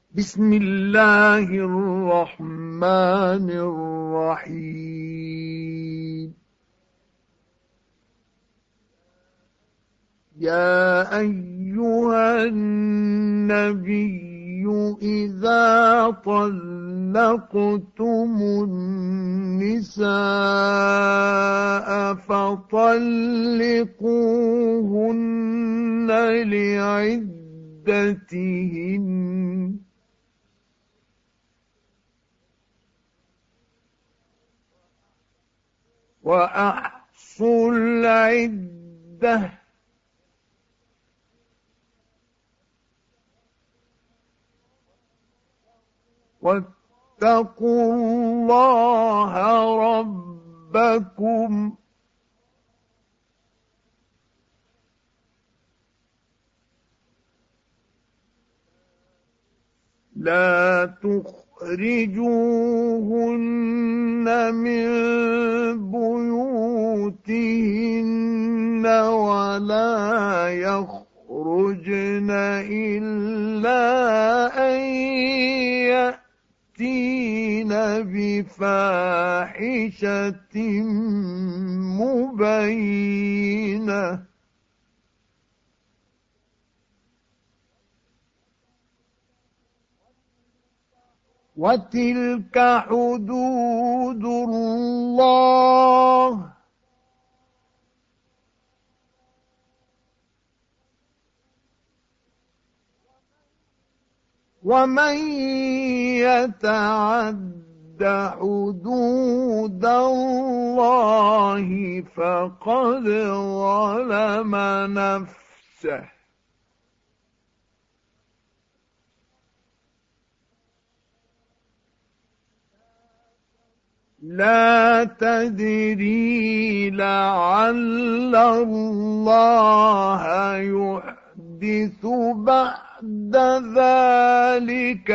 بسم الله الرحمن الرحيم. يا أيها النبي إذا طلقتم النساء فطلقوهن لعدتهن وأحصوا العدة واتقوا الله ربكم لا تخرجوهن من بيوتهن ولا يخرجن إلا أن يأتين بفاحشة مبينة وتلك حدود الله ومن يتعد حدود الله فقد ظلم نفسه لا تدري لعل الله يحدث بعد ذلك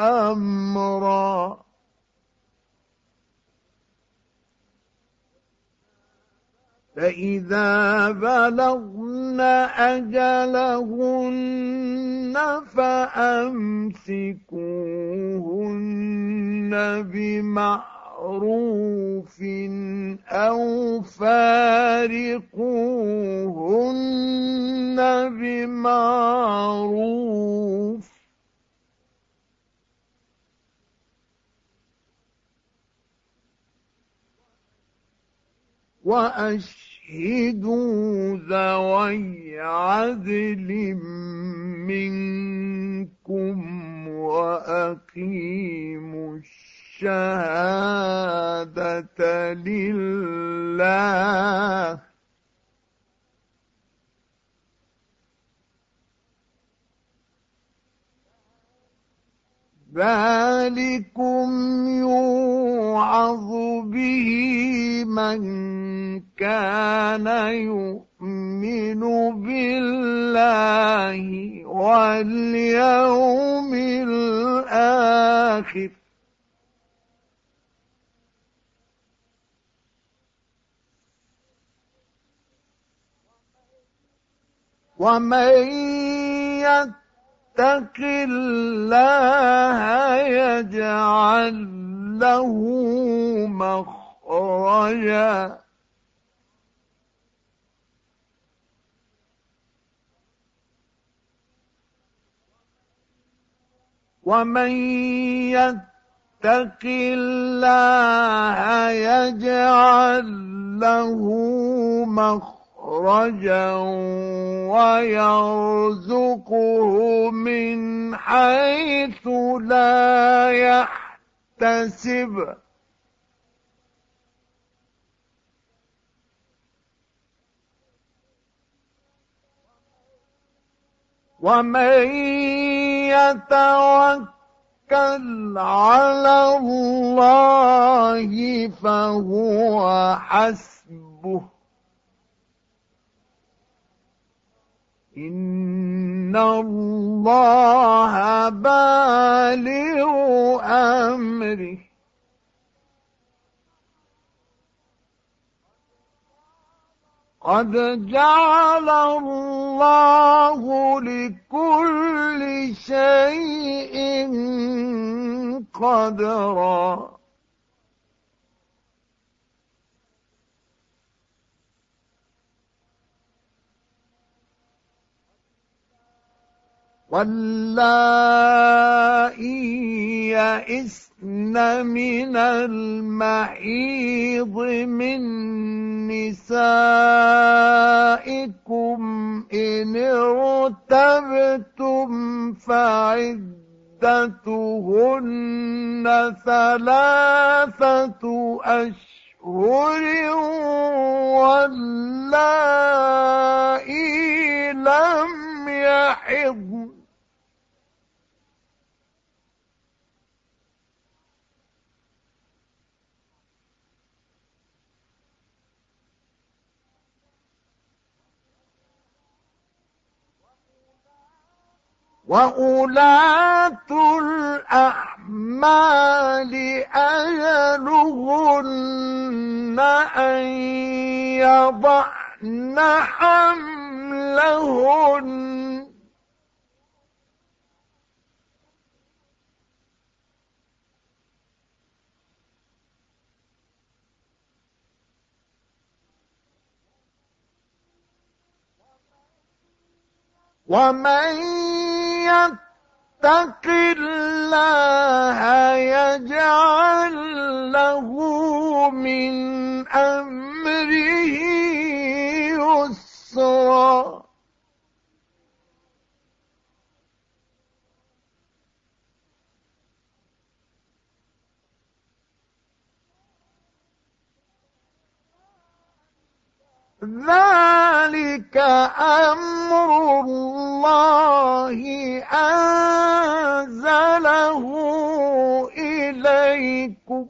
أمرا فإذا بلغن أجلهن فأمسكوهن بمعروف أو فارقوهن بمعروف وأشهدوا ذوي عدل منكم وأقيموا الشهادة لله ذلكم يوعظ به من كان يؤمن بالله واليوم الآخر ومن يتق الله يجعل له مخرجا ومن يتق الله يجعل له مخرجا ويرزقه من حيث لا يحتسب ومن يتوكل على الله فهو حسبه إن الله بالغ أمره قد جعل الله لكل شيء قدرا واللائي يئسن من المحيض من نسائكم إن ارتبتم فعدتهن 3 أشهر واللائي لم يحضن وأولاة الأحمال أجلهن أن يضعن حملهن ومن يتق الله يجعل له من أمره يسرا ذلك أمر الله أنزله إليكم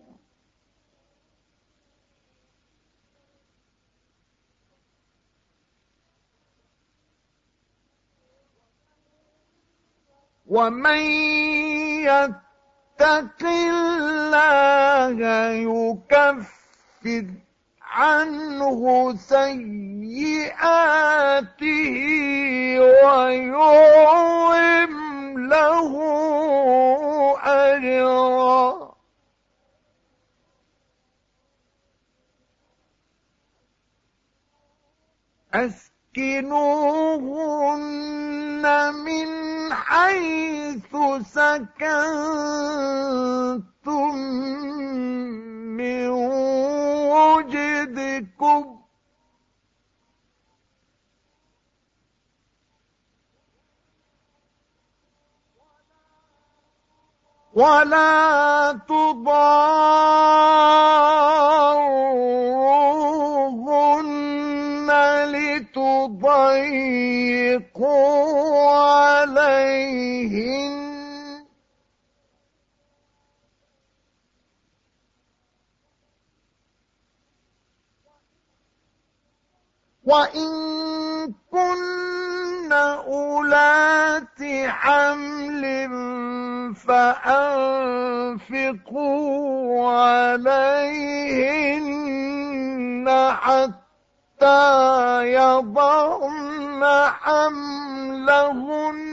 ومن يتق الله يكفر عنه سيئاته ويعظم له أجرا أسكنوهن من حيث سكنتم من وجدكم ولا تضاروهن لتضيقوا عليهن وإن كن أولات حمل فأنفقوا عليهن حتى يضعن حملهن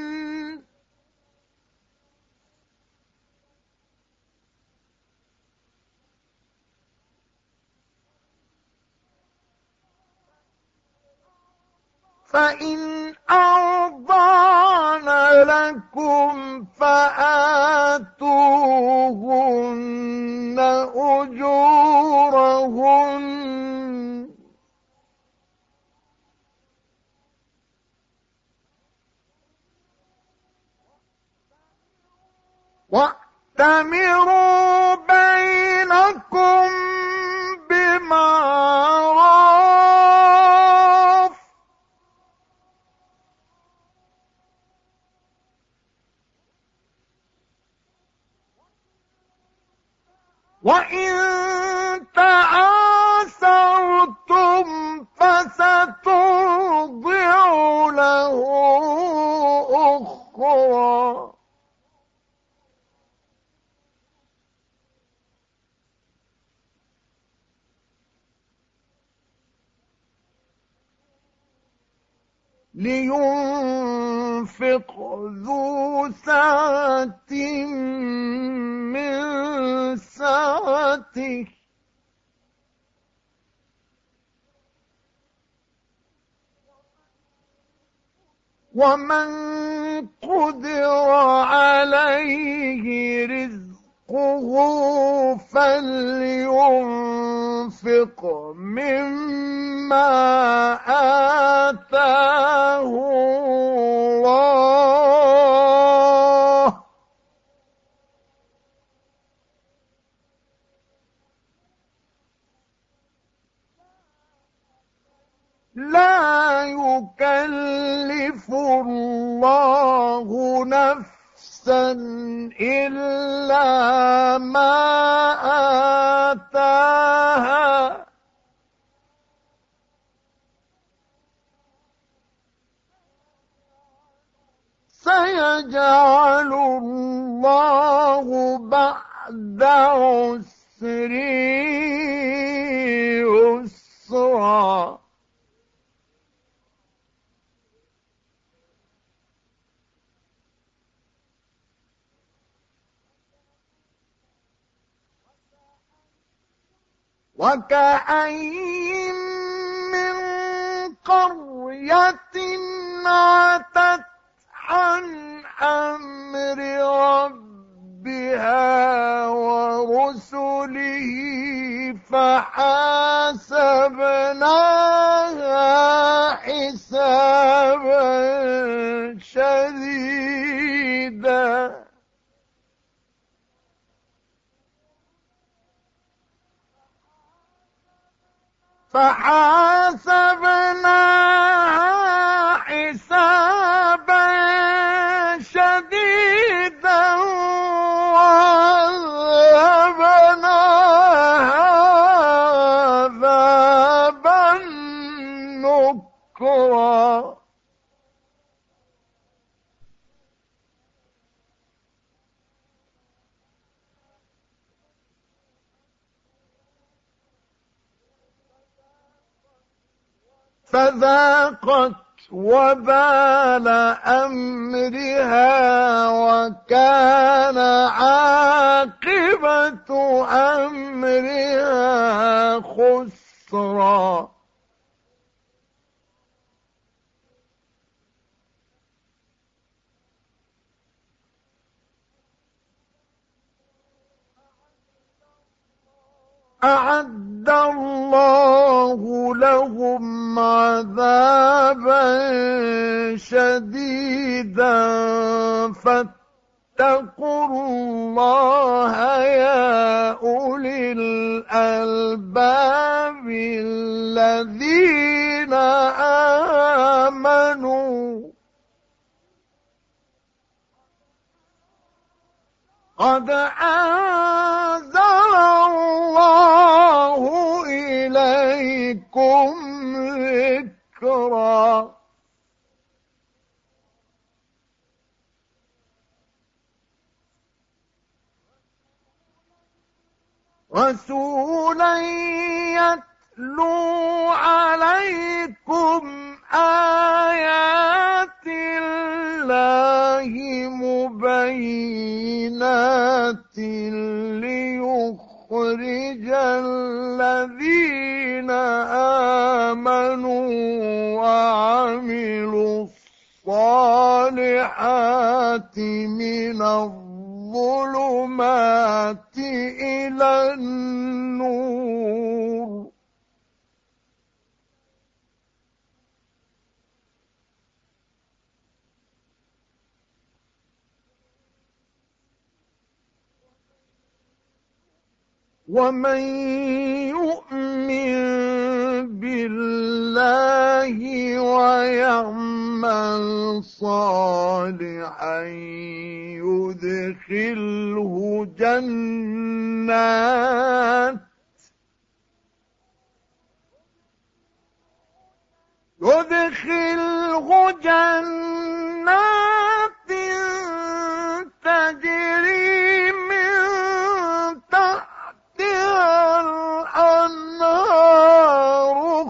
فإن أرضعن لكم فآتوهن أجورهن وأتمروا بينكم بمعروف وإن تعاسرتم فسترضع له أخرى لينفق ذو سعة من ومن قدر عليه رزقه فلينفق مما آتاه الله لا يكلف الله نفسا إلا ما آتاها سيجعل الله بعد عسر يسرا وكأين من قرية عتت عن أمر ربها ورسله فحاسبناها حسابا شديدا وعذبناها عذابا نكرا فذاقت وبال أمرها وكان عاقبة أمرها خسرا أعد الله لهم عذابا شديدا فاتقوا الله يا أولي الألباب الذين آمنوا قد أنزل الله إليكم ذكرا رسولا يتلو عليكم آيات الله مبينات ليخرج الذين آمنوا وعملوا الصالحات من الظلمات إلى النور ومن يؤمن بالله ويعمل صالحا يدخله جنات تجري من تحتها الأنهار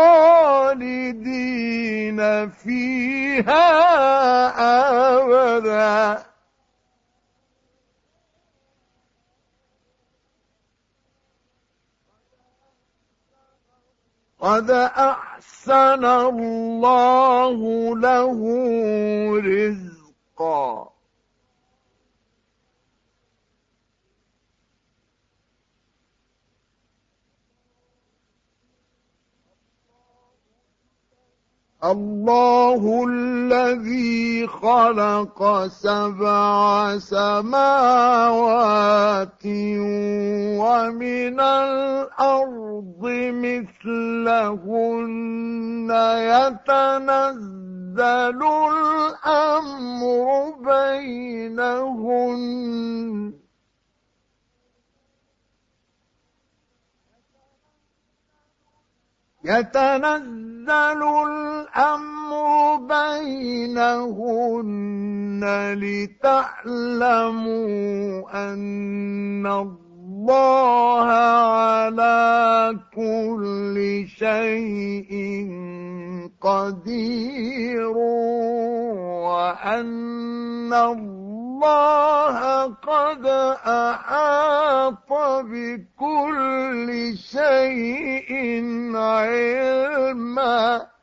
خالدين فيها أبدا قد أحسن الله له رزقا. الله الذي خلق 7 سماوات ومن الأرض مثلهن يتنزل الأمر بينهن لتعلموا أن الله على كل شيء قدير وأن الله قد أحاط بكل شيء علما.